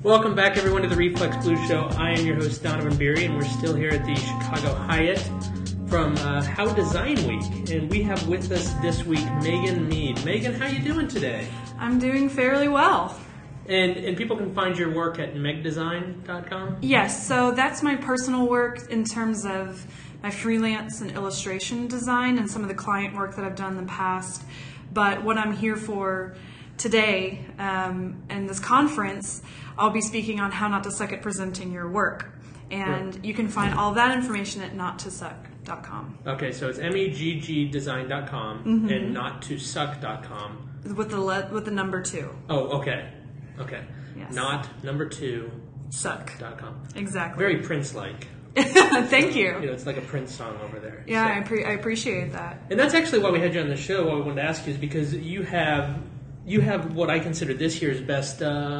Welcome back, everyone, to the Reflex Blues Show. I am your host, Donovan Beery, and we're still here at the Chicago Hyatt from How Design Week. And we have with us this week Megan Mead. Megan, how you doing today? I'm doing fairly well. And people can find your work at megdesign.com? Yes, so that's my personal work in terms of my freelance and illustration design and some of the client work that I've done in the past. But what I'm here for today in this conference, I'll be speaking on how not to suck at presenting your work. And you can find all that information at nottosuck.com. Okay, so it's meggdesign.com and nottosuck.com. With the number 2. Oh, okay. Okay. Yes. Not number 2 suck.com. suck.com. Exactly. Very Prince-like. Thank you. You know, it's like a Prince song over there. Yeah, So. I appreciate that. And that's actually why we had you on the show. What I wanted to ask you is because you have what I consider this year's best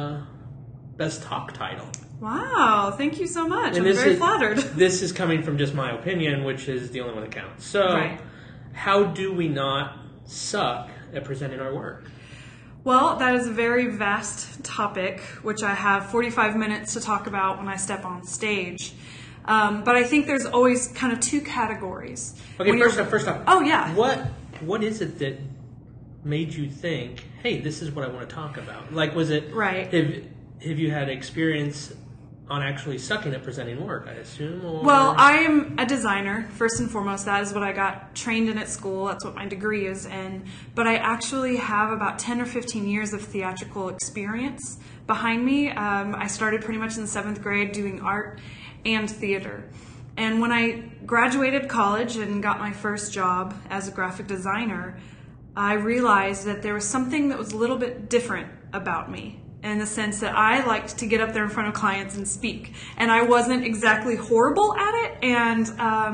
talk title. Wow, thank you so much. And I'm very flattered. This is coming from just my opinion, which is the only one that counts. So, How do we not suck at presenting our work? Well, that is a very vast topic, which I have 45 minutes to talk about when I step on stage. But I think there's always kind of 2 categories. Okay, first off. Oh, yeah. What is it that made you think, hey, this is what I want to talk about? Like, was it... Right. Have you had experience on actually sucking at presenting work, I assume? Or? Well, I am a designer, first and foremost. That is what I got trained in at school. That's what my degree is in. But I actually have about 10 or 15 years of theatrical experience behind me. I started pretty much in the 7th grade doing art and theater. And when I graduated college and got my first job as a graphic designer, I realized that there was something that was a little bit different about me, in the sense that I liked to get up there in front of clients and speak. And I wasn't exactly horrible at it. And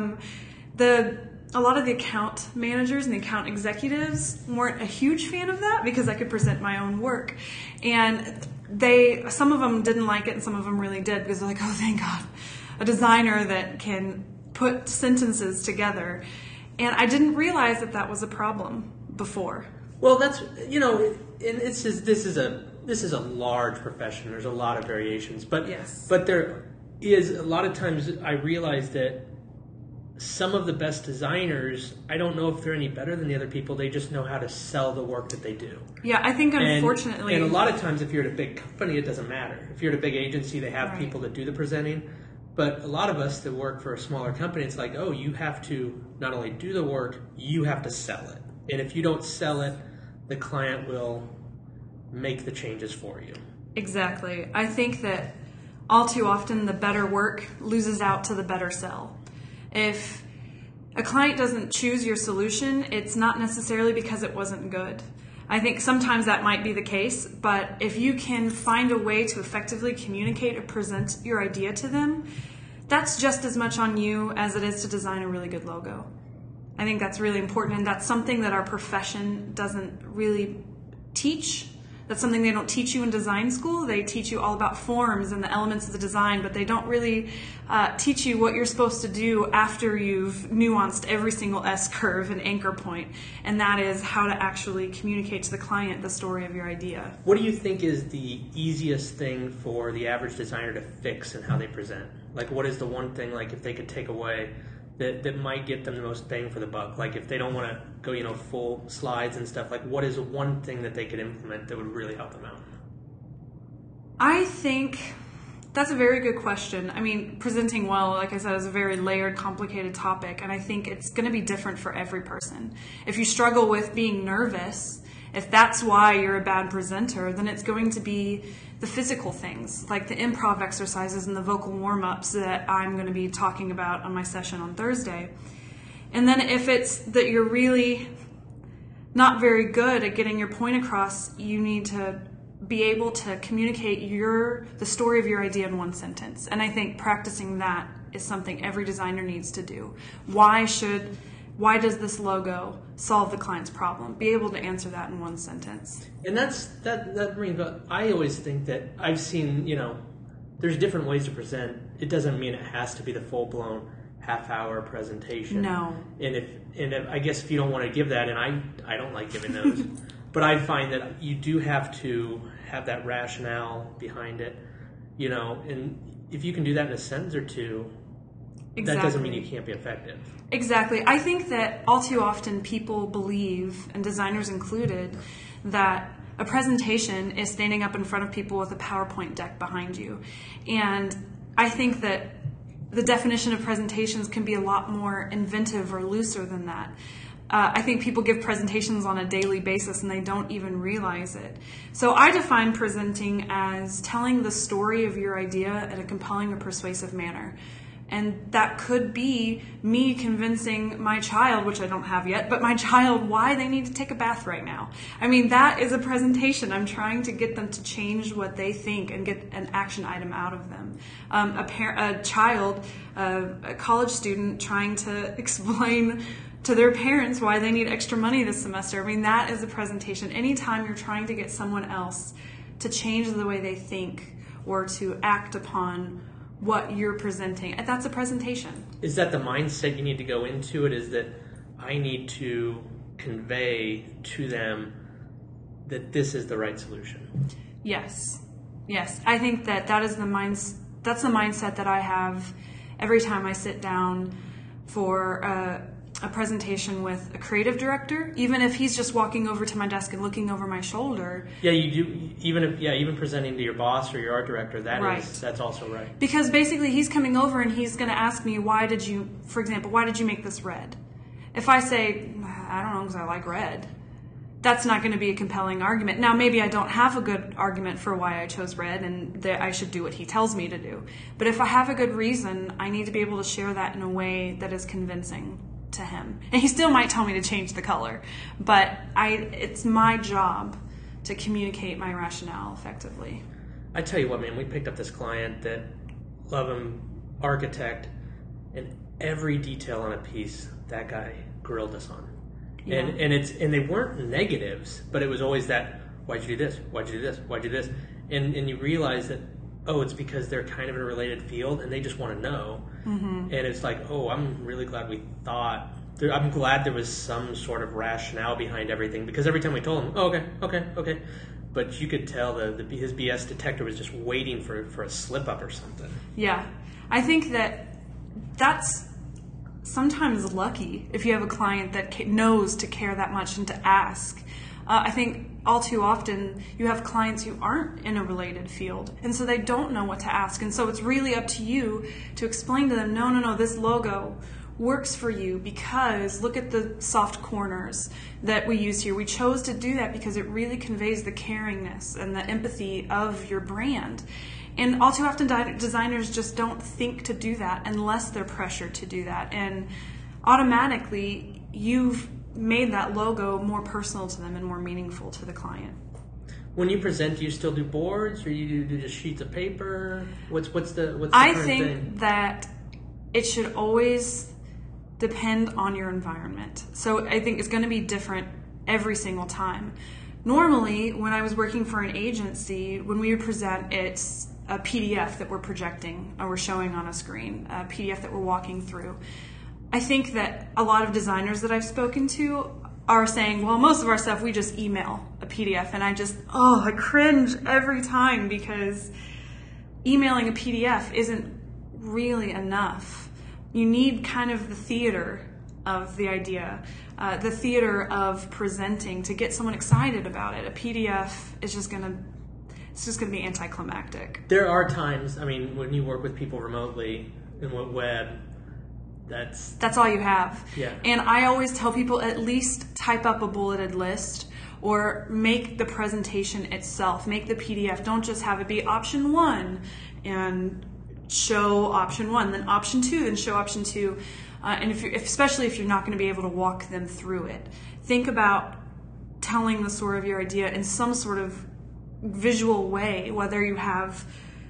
a lot of the account managers and the account executives weren't a huge fan of that because I could present my own work. And some of them didn't like it and some of them really did, because they're like, oh, thank God, a designer that can put sentences together. And I didn't realize that was a problem before. Well, that's, this is a large profession. There's a lot of variations, but yes. But there is a lot of times I realize that some of the best designers, I don't know if they're any better than the other people. They just know how to sell the work that they do. Yeah, I think unfortunately, and a lot of times if you're at a big company, it doesn't matter. If you're at a big agency, they have people that do the presenting. But a lot of us that work for a smaller company, it's like, oh, you have to not only do the work, you have to sell it. And if you don't sell it, the client will make the changes for you. Exactly. I think that all too often the better work loses out to the better sell. If a client doesn't choose your solution, it's not necessarily because it wasn't good. I think sometimes that might be the case, but if you can find a way to effectively communicate or present your idea to them, that's just as much on you as it is to design a really good logo. I think that's really important, and that's something that our profession doesn't really teach. That's something they don't teach you in design school. They teach you all about forms and the elements of the design, but they don't really teach you what you're supposed to do after you've nuanced every single S-curve and anchor point, and that is how to actually communicate to the client the story of your idea. What do you think is the easiest thing for the average designer to fix in how they present? Like, what is the one thing, like, if they could take away that might get them the most bang for the buck? Like, if they don't want to go, full slides and stuff, like, what is one thing that they could implement that would really help them out? I think that's a very good question. I mean, presenting well, like I said, is a very layered, complicated topic, and I think it's going to be different for every person. If you struggle with being nervous, if that's why you're a bad presenter, then it's going to be the physical things, like the improv exercises and the vocal warm-ups that I'm going to be talking about on my session on Thursday. And then if it's that you're really not very good at getting your point across, you need to be able to communicate the story of your idea in one sentence. And I think practicing that is something every designer needs to do. Why does this logo solve the client's problem? Be able to answer that in one sentence. And that brings up, I always think that I've seen, there's different ways to present. It doesn't mean it has to be the full-blown half-hour presentation. No. And if I guess if you don't want to give that, and I don't like giving those, but I find that you do have to have that rationale behind it. and if you can do that in a sentence or two, Exactly. that doesn't mean you can't be effective. Exactly. I think that all too often people believe, and designers included, that a presentation is standing up in front of people with a PowerPoint deck behind you. And I think that the definition of presentations can be a lot more inventive or looser than that. I think people give presentations on a daily basis and they don't even realize it. So I define presenting as telling the story of your idea in a compelling or persuasive manner. And that could be me convincing my child, which I don't have yet, but my child why they need to take a bath right now. I mean, that is a presentation. I'm trying to get them to change what they think and get an action item out of them. A child, a college student trying to explain to their parents why they need extra money this semester. I mean, that is a presentation. Anytime you're trying to get someone else to change the way they think or to act upon what you're presenting, that's a presentation. Is that the mindset you need to go into it? Is that I need to convey to them that this is the right solution? Yes. I think that is that's the mindset that I have every time I sit down for a presentation with a creative director, even if he's just walking over to my desk and looking over my shoulder. Yeah, you do. Even presenting to your boss or your art director, that's also right. Because basically he's coming over and he's going to ask me, why did you make this red? If I say, I don't know, because I like red, that's not going to be a compelling argument. Now, maybe I don't have a good argument for why I chose red and that I should do what he tells me to do. But if I have a good reason, I need to be able to share that in a way that is convincing to him. And he still might tell me to change the color, but it's my job to communicate my rationale effectively. I tell you what, man, we picked up this client that, love him, architect, and every detail on a piece that guy grilled us on. Yeah. And they weren't negatives, but it was always that, why'd you do this? Why'd you do this? Why'd you do this? And you realize that, it's because they're kind of in a related field and they just want to know. Mm-hmm. And it's like, I'm really glad I'm glad there was some sort of rationale behind everything, because every time we told him, okay. But you could tell his BS detector was just waiting for a slip up or something. Yeah. I think that's sometimes lucky if you have a client that knows to care that much and to ask. I think all too often you have clients who aren't in a related field, and so they don't know what to ask. And so it's really up to you to explain to them, no, this logo works for you because look at the soft corners that we use here. We chose to do that because it really conveys the caringness and the empathy of your brand. And all too often designers just don't think to do that unless they're pressured to do that. And automatically you've made that logo more personal to them and more meaningful to the client. When you present, do you still do boards, or you do just sheets of paper? What's the I current think thing? that it should always depend on your environment. So I think it's going to be different every single time. Normally, when I was working for an agency, when we would present, it's a PDF that we're projecting or we're showing on a screen, a PDF that we're walking through. I think that a lot of designers that I've spoken to are saying, well, most of our stuff, we just email a PDF. And I cringe every time, because emailing a PDF isn't really enough. You need kind of the theater of the idea, the theater of presenting to get someone excited about it. A PDF is just going to be anticlimactic. There are times, when you work with people remotely and with web, that's all you have. Yeah. And I always tell people, at least type up a bulleted list or make the presentation itself. Make the PDF. Don't just have it be option 1 and show option 1, then option 2, then show option 2. And especially if you're not going to be able to walk them through it, think about telling the story of your idea in some sort of visual way, whether you have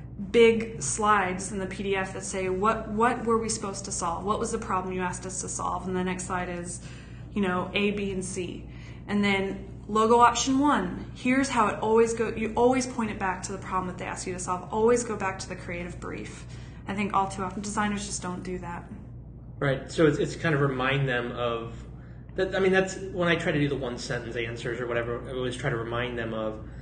big slides in the PDF that say, what were we supposed to solve? What was the problem you asked us to solve? And the next slide is, A, B, and C. And then logo option 1, here's how it always goes. You always point it back to the problem that they asked you to solve. Always go back to the creative brief. I think all too often designers just don't do that. Right. So it's kind of remind them of that. That's when I try to do the one sentence answers or whatever. I always try to remind them of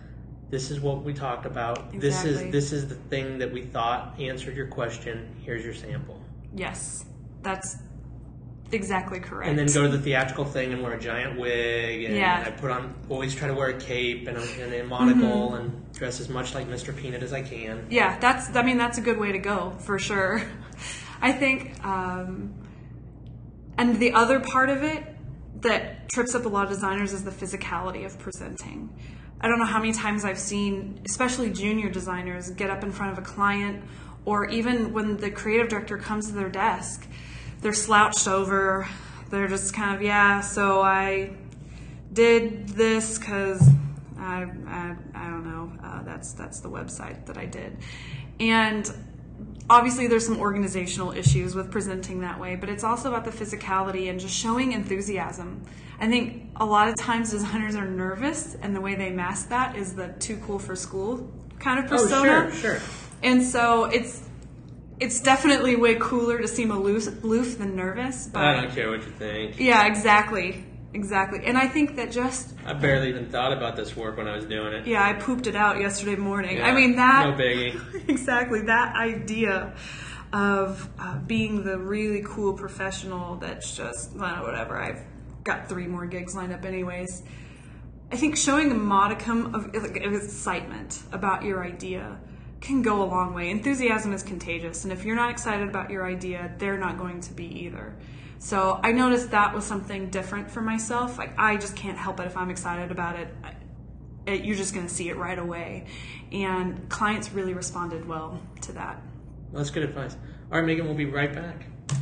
This is what we talked about. Exactly. This is the thing that we thought answered your question. Here's your sample. Yes, that's exactly correct. And then go to the theatrical thing and wear a giant wig. And Yeah. always try to wear a cape and a monocle and dress as much like Mr. Peanut as I can. Yeah, that's a good way to go, for sure. I think, and the other part of it that trips up a lot of designers is the physicality of presenting. I don't know how many times I've seen, especially junior designers, get up in front of a client, or even when the creative director comes to their desk, they're slouched over, they're just kind of, so I did this because I don't know, that's the website that I did. And obviously there's some organizational issues with presenting that way, but it's also about the physicality and just showing enthusiasm. I think a lot of times designers are nervous, and the way they mask that is the too cool for school kind of persona. Oh, sure. And so it's definitely way cooler to seem aloof than nervous. But I don't care what you think. Yeah, exactly. And I think that I barely even thought about this work when I was doing it. Yeah, I pooped it out yesterday morning. Yeah, I mean, that... No biggie. Exactly. That idea of being the really cool professional that's just, whatever, I've got 3 more gigs lined up anyways. I think showing a modicum of excitement about your idea can go a long way. Enthusiasm is contagious, and if you're not excited about your idea, they're not going to be either. So I noticed that was something different for myself. Like, I just can't help it if I'm excited about it. You're just going to see it right away. And clients really responded well to that. Well, that's good advice. All right, Megan, we'll be right back.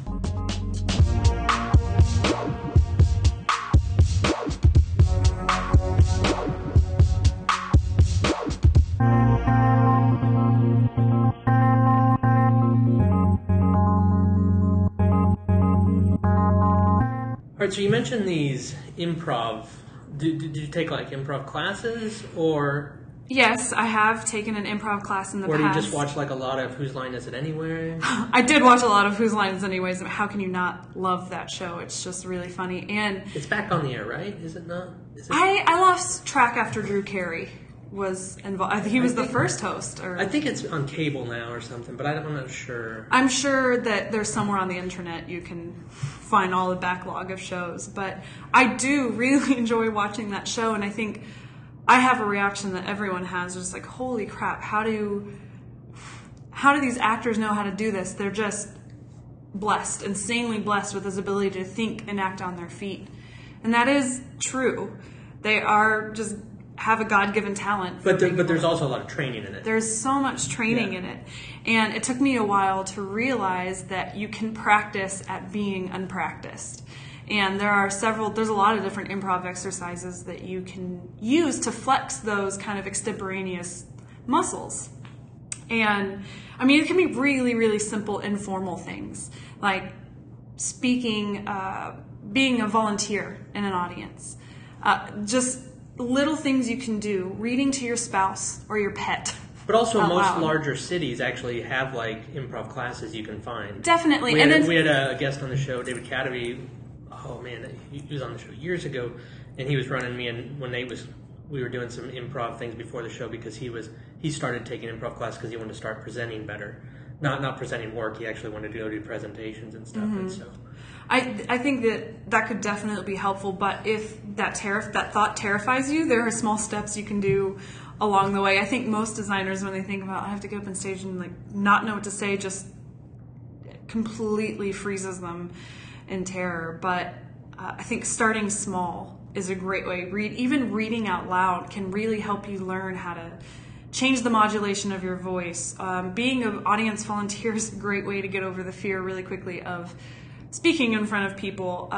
All right, so you mentioned these improv. Did you take like improv classes, or? Yes, I have taken an improv class in the past. Or do you just watch like a lot of Whose Line Is It Anyway? I did watch a lot of Whose Line Is It Anyways. How can you not love that show? It's just really funny. And it's back on the air, right? Is it not? I lost track after Drew Carey was involved. I think he was the first host. I think it's on cable now or something, but I'm not sure. I'm sure that there's somewhere on the internet you can find all the backlog of shows. But I do really enjoy watching that show, and I think I have a reaction that everyone has, just like, holy crap, how do these actors know how to do this? They're just blessed, insanely blessed with this ability to think and act on their feet. And that is true. They are just have a God-given talent. But there's also a lot of training in it. There's so much training in it. And it took me a while to realize that you can practice at being unpracticed. And there's a lot of different improv exercises that you can use to flex those kind of extemporaneous muscles. And I mean, it can be really, really simple, informal things like speaking, being a volunteer in an audience. Just little things you can do, reading to your spouse or your pet. But also most larger cities actually have like improv classes you can find. Definitely. We had a guest on the show, David Cadeby. Oh man, he was on the show years ago, and he was running me. And when we were doing some improv things before the show, because he started taking improv class because he wanted to start presenting better, not presenting work. He actually wanted to go do presentations and stuff. Mm-hmm. And so, I think that could definitely be helpful. But if that thought terrifies you, there are small steps you can do along the way. I think most designers, when they think about I have to get up on stage and like not know what to say, just completely freezes them in terror. But I think starting small is a great way. Even reading out loud can really help you learn how to change the modulation of your voice. Being an audience volunteer is a great way to get over the fear really quickly of speaking in front of people.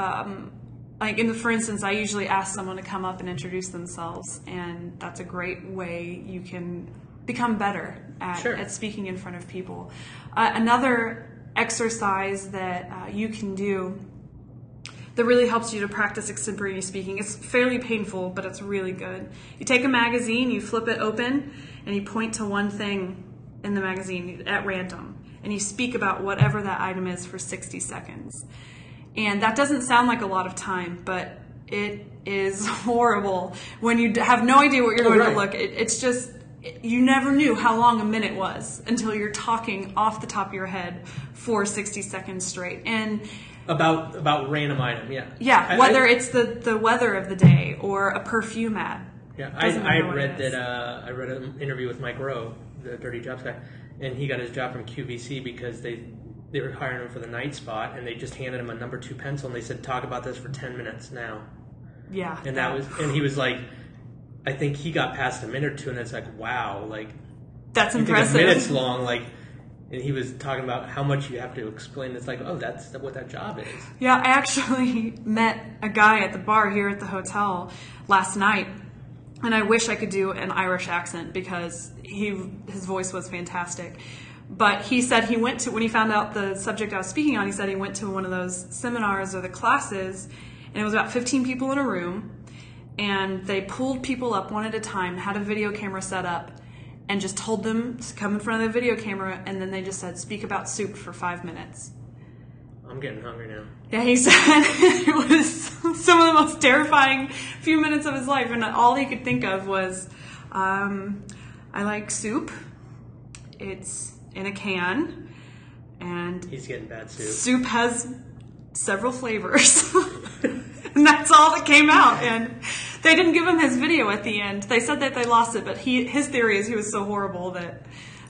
For instance, I usually ask someone to come up and introduce themselves, and that's a great way you can become better at speaking in front of people. Another exercise that you can do that really helps you to practice extemporaneous speaking. It's fairly painful, but it's really good. You take a magazine, you flip it open, and you point to one thing in the magazine at random, and you speak about whatever that item is for 60 seconds. And that doesn't sound like a lot of time, but it is horrible when you have no idea what you're going to look. It's just you never knew how long a minute was until you're talking off the top of your head for 60 seconds straight. And about random item, yeah. Yeah, whether it's the weather of the day or a perfume ad. Yeah, I read an interview with Mike Rowe, the Dirty Jobs guy, and he got his job from QVC because they were hiring him for the night spot, and they just handed him a number 2 pencil, and they said, talk about this for 10 minutes now. Yeah. And he was like, I think he got past a minute or two, and it's like, wow, like, that's impressive. Think a minute's long, like, and he was talking about how much you have to explain. It's like, oh, that's what that job is. Yeah, I actually met a guy at the bar here at the hotel last night, and I wish I could do an Irish accent because his voice was fantastic. But he said he went to, when he found out the subject I was speaking on, he said he went to one of those seminars or the classes, and it was about 15 people in a room, and they pulled people up one at a time, had a video camera set up, and just told them to come in front of the video camera, and then they just said, speak about soup for 5 minutes. I'm getting hungry now. Yeah, he said it was some of the most terrifying few minutes of his life, and all he could think of was, I like soup. It's in a can, and he's getting bad soup. Soup has several flavors. And that's all that came out. And they didn't give him his video at the end. They said that they lost it, but his theory is he was so horrible that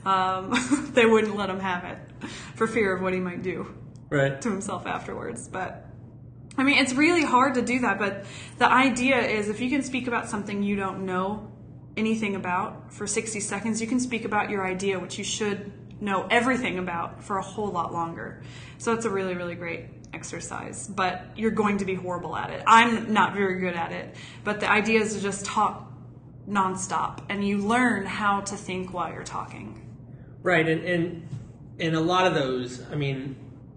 they wouldn't let him have it for fear of what he might do to himself afterwards. But I mean, it's really hard to do that. But the idea is if you can speak about something you don't know anything about for 60 seconds, you can speak about your idea, which you should know everything about for a whole lot longer. So it's a really, really great exercise, but you're going to be horrible at it. I'm not very good at it, but the idea is to just talk nonstop, and you learn how to think while you're talking. Right, and a lot of those, I mean,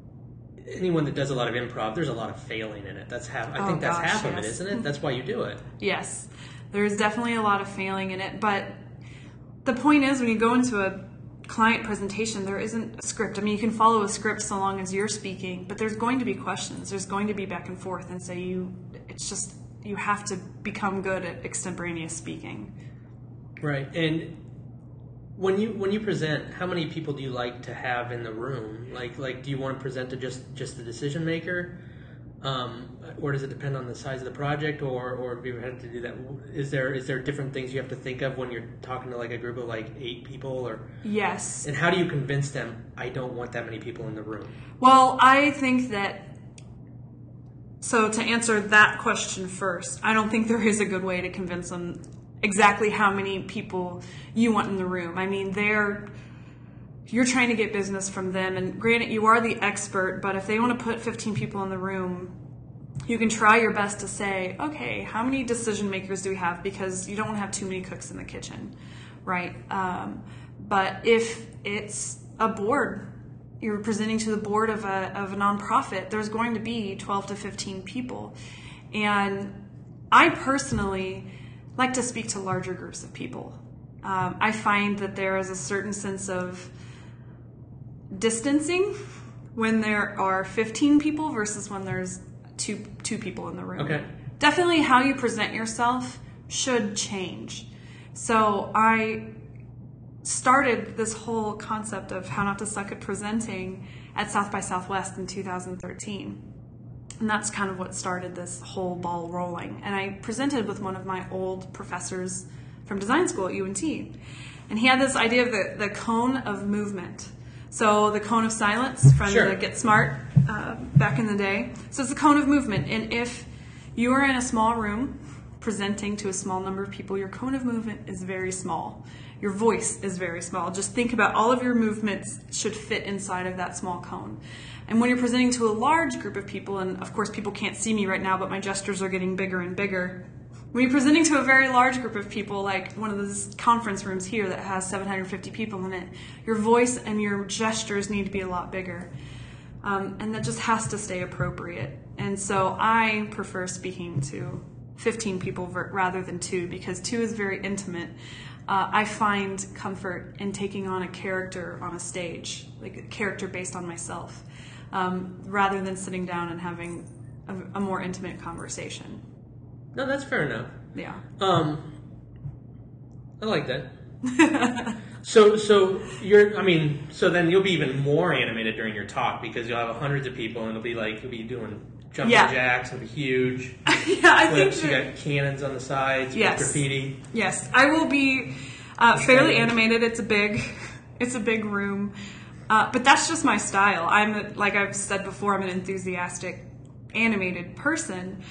anyone that does a lot of improv, there's a lot of failing in it. That's half. I think that's half of it, isn't it? That's why you do it. Yes, there's definitely a lot of failing in it, but the point is when you go into a client presentation, there isn't a script. I mean, you can follow a script so long as you're speaking, but there's going to be questions. There's going to be back and forth, and so you have to become good at extemporaneous speaking. Right. And when you present, how many people do you like to have in the room? Like do you want to present to just the decision maker? Or does it depend on the size of the project, or do you have to do that? Is there different things you have to think of when you're talking to like a group of like 8 people, or? Yes. And how do you convince them, I don't want that many people in the room? Well, I think that, so to answer that question first, I don't think there is a good way to convince them exactly how many people you want in the room. I mean, you're trying to get business from them, and granted, you are the expert, but if they want to put 15 people in the room, you can try your best to say, okay, how many decision makers do we have? Because you don't want to have too many cooks in the kitchen, right? But if it's a board, you're presenting to the board of a nonprofit, there's going to be 12 to 15 people. And I personally like to speak to larger groups of people. I find that there is a certain sense of distancing when there are 15 people versus when there's two people in the room. Okay. Definitely how you present yourself should change. So I started this whole concept of how not to suck at presenting at South by Southwest in 2013. And that's kind of what started this whole ball rolling. And I presented with one of my old professors from design school at UNT. And he had this idea of the cone of movement. So the cone of silence from the Get Smart back in the day. So it's the cone of movement. And if you are in a small room presenting to a small number of people, your cone of movement is very small. Your voice is very small. Just think about all of your movements should fit inside of that small cone. And when you're presenting to a large group of people, and of course people can't see me right now, but my gestures are getting bigger and bigger. When you're presenting to a very large group of people, like one of those conference rooms here that has 750 people in it, your voice and your gestures need to be a lot bigger. And that just has to stay appropriate. And so I prefer speaking to 15 people rather than 2, because 2 is very intimate. I find comfort in taking on a character on a stage, like a character based on myself, rather than sitting down and having a more intimate conversation. No, that's fair enough. Yeah. I like that. So so then you'll be even more animated during your talk because you'll have hundreds of people and you'll be doing jumping jacks. It'll be huge. I think you got cannons on the sides, yes, graffiti. Yes, I will be fairly animated. It's a big room, but that's just my style. Like I've said before, I'm an enthusiastic, animated person.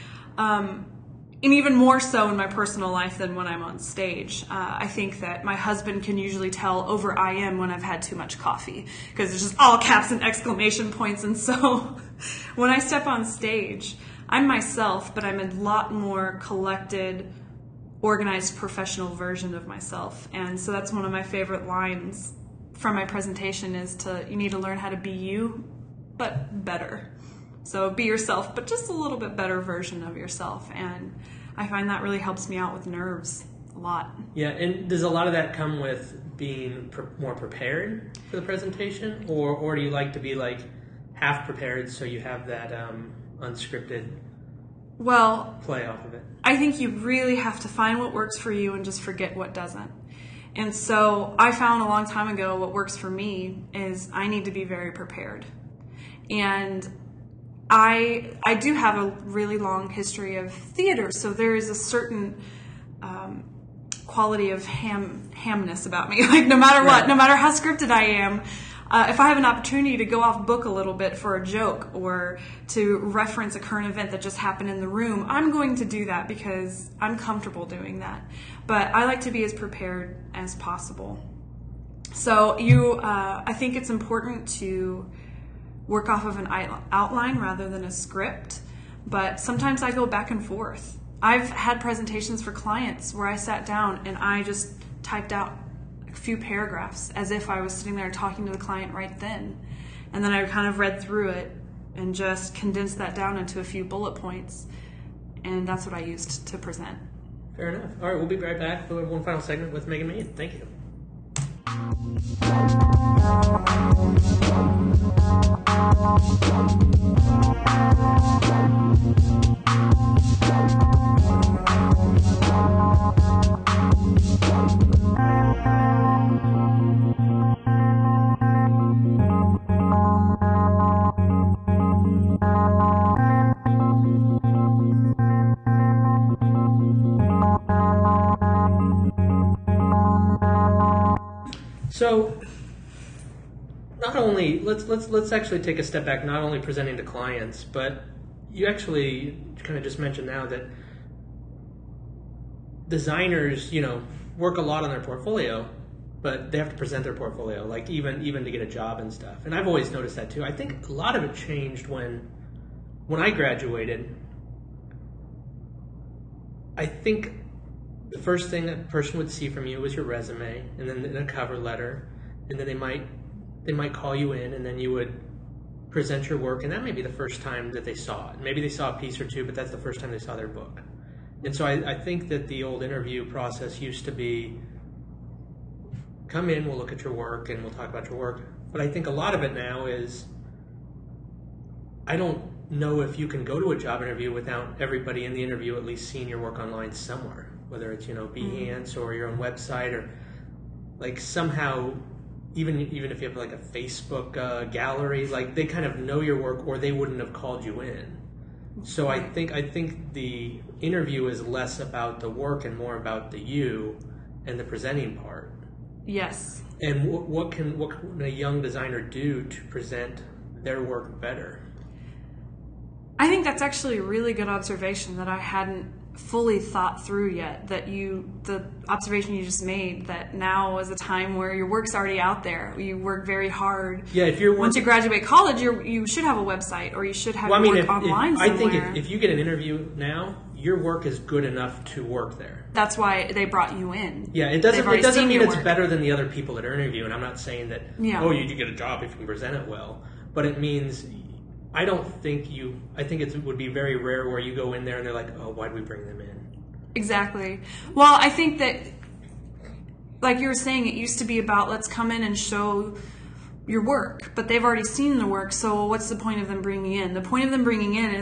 And even more so in my personal life than when I'm on stage. I think that my husband can usually tell over I am when I've had too much coffee because it's just all caps and exclamation points. And so when I step on stage, I'm myself, but I'm a lot more collected, organized, professional version of myself. And so that's one of my favorite lines from my presentation is you need to learn how to be you, but better. So be yourself, but just a little bit better version of yourself. And I find that really helps me out with nerves a lot. Yeah, and does a lot of that come with being more prepared for the presentation? Or do you like to be like half prepared so you have that unscripted play off of it? I think you really have to find what works for you and just forget what doesn't. And so I found a long time ago what works for me is I need to be very prepared. And I do have a really long history of theater, so there is a certain quality of hamness about me. Like no matter what, no matter how scripted I am, if I have an opportunity to go off book a little bit for a joke or to reference a current event that just happened in the room, I'm going to do that because I'm comfortable doing that. But I like to be as prepared as possible. So I think it's important to work off of an outline rather than a script, but sometimes I go back and forth. I've had presentations for clients where I sat down and I just typed out a few paragraphs as if I was sitting there talking to the client right then. And then I kind of read through it and just condensed that down into a few bullet points. And that's what I used to present. Fair enough. All right, we'll be right back for one final segment with Megan Mead. Thank you. So, not only let's actually take a step back. Not only presenting to clients, but you actually kind of just mentioned now that designers, work a lot on their portfolio, but they have to present their portfolio, like even to get a job and stuff. And I've always noticed that too. I think a lot of it changed when I graduated. I think the first thing that a person would see from you was your resume, and then a cover letter, and then they might call you in, and then you would present your work, and that may be the first time that they saw it. Maybe they saw a piece or two, but that's the first time they saw their book. And so I think that the old interview process used to be, come in, we'll look at your work, and we'll talk about your work. But I think a lot of it now is, I don't know if you can go to a job interview without everybody in the interview at least seeing your work online somewhere, whether it's, Behance or your own website, or like somehow, even if you have like a Facebook gallery, like they kind of know your work or they wouldn't have called you in. So I think the interview is less about the work and more about the you and the presenting part. Yes. And what can a young designer do to present their work better? I think that's actually a really good observation that I hadn't fully thought through yet. The observation you just made, that now is a time where your work's already out there. You work very hard. Yeah, once you graduate college, you should have a website, or you should have your work online somewhere. I think if you get an interview now, your work is good enough to work there. That's why they brought you in. Yeah, it doesn't mean it's better than the other people that are interviewing. I'm not saying that, you get a job if you can present it well. But it means, I think it would be very rare where you go in there and they're like, oh, why'd we bring them in? Exactly. Well, I think that, like you were saying, it used to be about, let's come in and show your work, but they've already seen the work, so what's the point of them bringing in? The point of them bringing in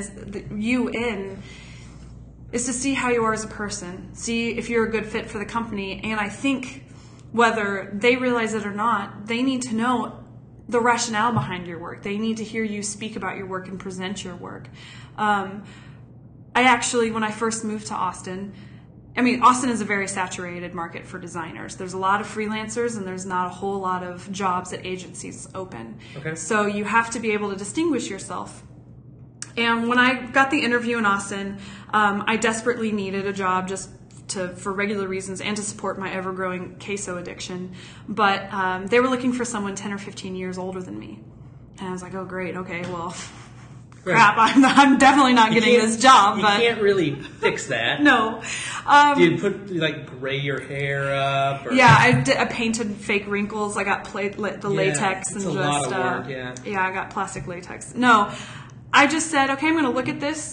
is to see how you are as a person, see if you're a good fit for the company. And I think whether they realize it or not, they need to know the rationale behind your work. They need to hear you speak about your work and present your work. I actually, when I first moved to Austin, Austin is a very saturated market for designers. There's a lot of freelancers and there's not a whole lot of jobs at agencies open. Okay. So you have to be able to distinguish yourself. And when I got the interview in Austin, I desperately needed a job just for regular reasons and to support my ever-growing queso addiction. But they were looking for someone 10 or 15 years older than me. And I was like, oh, great. Okay, well, crap, I'm definitely not getting this job. You can't really fix that. No. Do you gray your hair up? Or? Yeah, I painted fake wrinkles. I got the latex and a lot of work, yeah, I got plastic latex. No, I just said, okay, I'm going to look at this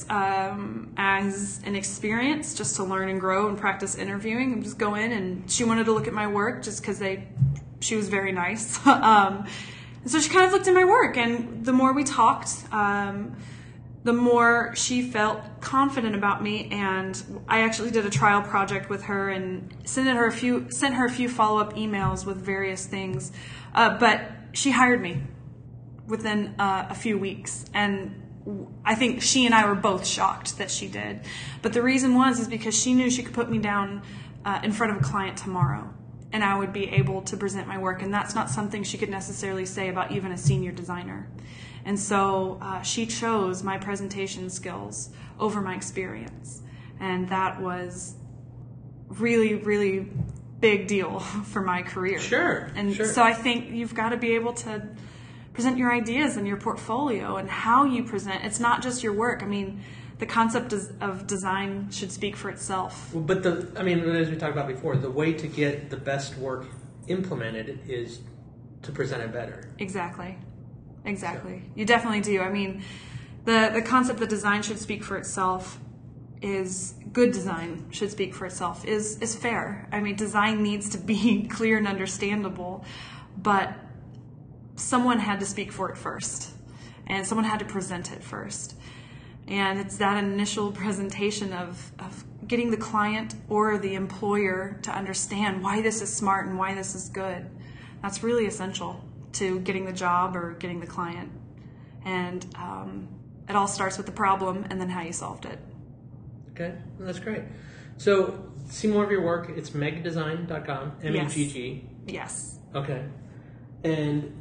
as an experience just to learn and grow and practice interviewing and just go in. And she wanted to look at my work just because she was very nice. And so she kind of looked at my work, and the more we talked, the more she felt confident about me. And I actually did a trial project with her and sent her a few follow-up emails with various things. But she hired me within a few weeks, and I think she and I were both shocked that she did. But the reason is because she knew she could put me down in front of a client tomorrow, and I would be able to present my work. And that's not something she could necessarily say about even a senior designer. And so she chose my presentation skills over my experience. And that was really, really big deal for my career. Sure. So I think you've got to be able to present your ideas and your portfolio and how you present. It's not just your work. The concept of design should speak for itself. Well, but as we talked about before, the way to get the best work implemented is to present it better. Exactly. So. You definitely do. The concept that design should speak for itself is good design should speak for itself is fair. Design needs to be clear and understandable, but someone had to speak for it first, and someone had to present it first. And it's that initial presentation of getting the client or the employer to understand why this is smart and why this is good. That's really essential to getting the job or getting the client. And it all starts with the problem and then how you solved it. Okay, well, that's great. So, see more of your work. It's megdesign.com, M-E-G-G. Yes. Okay. And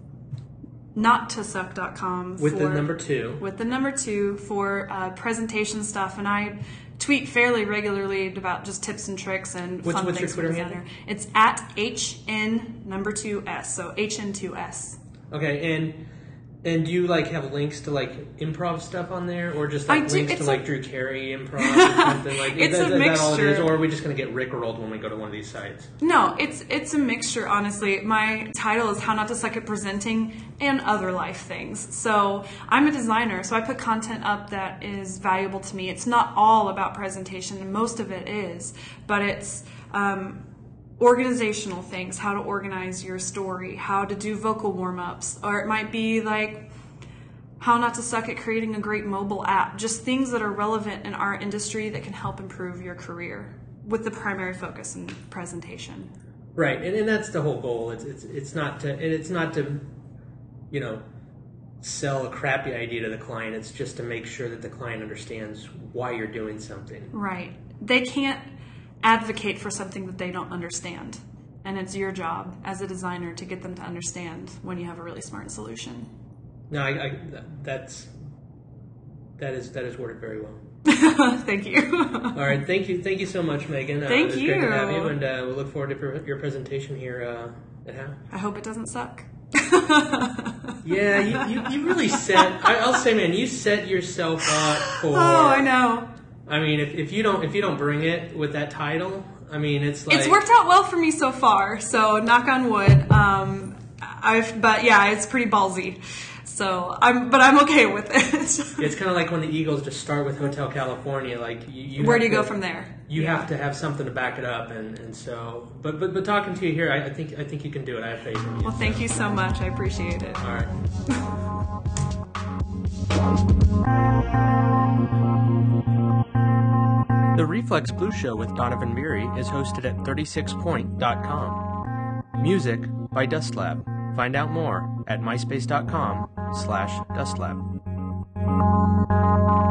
NotToSuck.com with the number 2. With the number 2 for presentation stuff, and I tweet fairly regularly about just tips and tricks and fun what's things your for Twitter designer. It's at HN2S, so HN2S. Okay, and do you have links to improv stuff on there, or just links to Drew Carey improv or something? It's a mixture. Is that all it is, or are we just going to get rickrolled when we go to one of these sites? No, it's a mixture. Honestly, my title is How Not to Suck at Presenting and Other Life Things. So I'm a designer, so I put content up that is valuable to me. It's not all about presentation, and most of it is, but it's organizational things, how to organize your story, how to do vocal warm-ups, or it might be how not to suck at creating a great mobile app, just things that are relevant in our industry that can help improve your career with the primary focus in presentation. Right, and that's the whole goal. It's not to sell a crappy idea to the client. It's just to make sure that the client understands why you're doing something. Right. They can't advocate for something that they don't understand, and it's your job as a designer to get them to understand when you have a really smart solution. No, that is worded very well. Thank you. All right, thank you so much, Megan. Thank you. It's great to have you, and we look forward to your presentation here at HOW. I hope it doesn't suck. Yeah, you really set. I'll say, man, you set yourself up for. Oh, I know. If you don't bring it with that title, it's it's worked out well for me so far. So knock on wood. But yeah, it's pretty ballsy. So I'm okay with it. It's kind of like when the Eagles just start with Hotel California. Where do you go from there? You have to have something to back it up, and so. But talking to you here, I think you can do it. I have faith in you. Well, thank you so much. I appreciate it. All right. The Reflex Blue Show with Donovan Beery is hosted at 36point.com. Music by Dustlab. Find out more at myspace.com/Dustlab.